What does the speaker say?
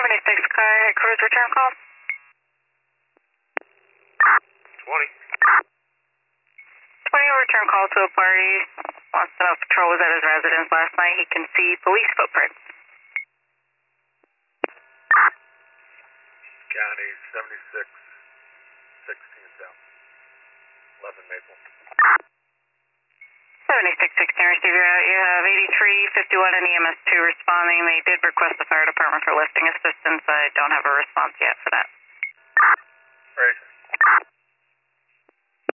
76 car, cruise return call. 20. 20 return call to a party. Wants to know if patrol was at his residence last night. He can see police footprints. County 76, 16 south. 11 Maple. 7616 receiver out. You have 8351 and EMS 2 responding. They did request the fire department for lifting assistance. I don't have a response yet for that. Right.